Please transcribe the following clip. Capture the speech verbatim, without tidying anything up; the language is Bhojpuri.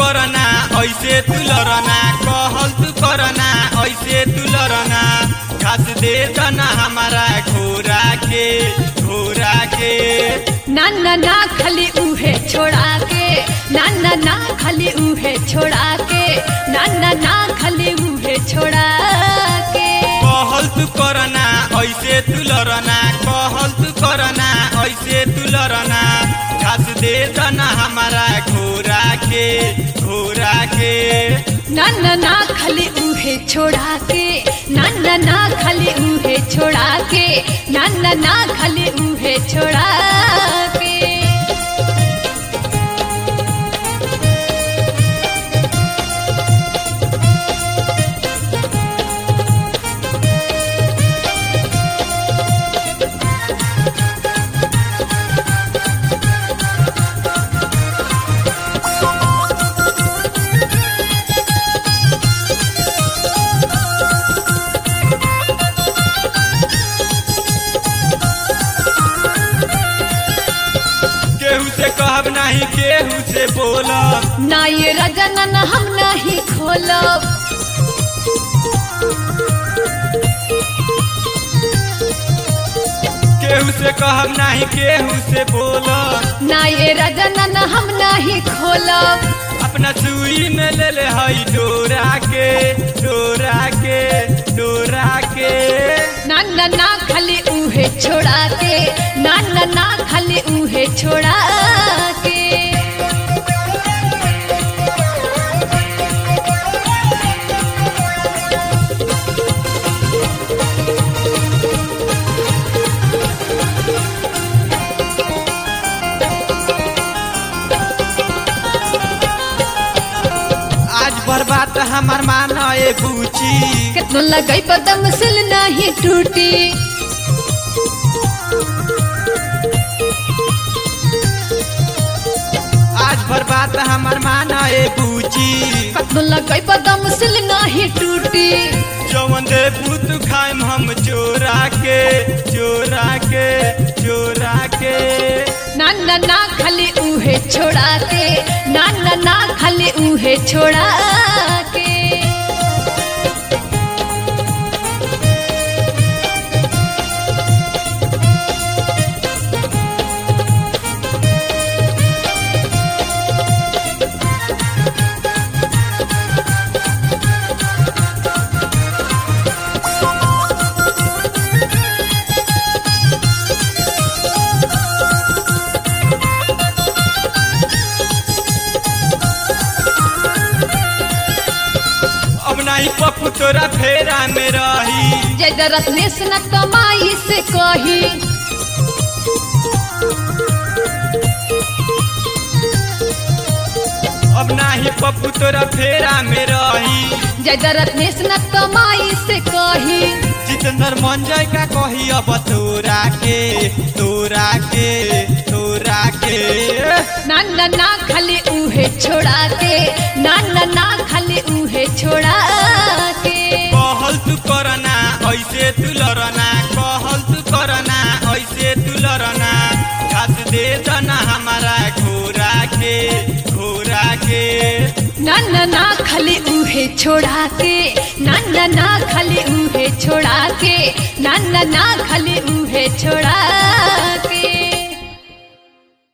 करना ऐसे तू लड़ना कहल तू करना ऐसे तू लड़ना घास दे दना हमारा घोड़ा के घोड़ा के ना ना ना खाली उहे छोड़ा के ना ना ना खाली उहे छोड़ा के ना ना ना खाली उहे छोड़ा के कहल तू करना ऐसे तू लड़ना कहल तू करना ऐसे तू लड़ना घास दे दना हमारा घोड़ा के घोड़ा के ना ना ना खाली उहे छोड़ा के ना ना ना खाली उहे छोड़ा के ना ना ना खाली उहे छोड़ा के केहू से कहब नहीं केहू से बोलब ना ये रजना ना हम नहीं खोलब केहू से कहब नहीं केहू से बोलब ना ये रजना ना हम नहीं खोलब अपना सुई में ले ले हई डोरा के डोरा के डोरा के ना ना ना खाली उहे छोड़ा के ना ना ना खाली उहे छोड़ा के आज बर्बाद हमार माना ए बूची कितना लगाई बदम सिल नहीं टूटी आज बर्बाद हमार माना ए बूची कितना लगाई बदम सिल नहीं टूटी जवन दे भूत खाएम हम चोरा के चोरा के चोरा के ना ना ना खाली उहे छोड़ा के ना ना ना खाली उहे छोड़ा के अब नहीं पप्पू तोरा फेरा में रही जय रत्नेश न कमाई से कही अब नहीं पप्पू तोरा फेरा में रही जय रत्नेश न कमाई से कही जितेंद्र मंजय का कही अब तोरा के तोरा के तोरा के ना ना ना खाली उहे छोड़ा के ना ना ना खाली उहे छोड़ा के कहल तू करना ऐसे तू लड़ना कहल तू करना ऐसे तू लड़ना घास दे दना हमारा घोड़ा के घोड़ा के ना ना ना खाली उहे छोड़ा के ना ना ना खाली उहे छोड़ा के ना ना ना खाली उहे छोड़ा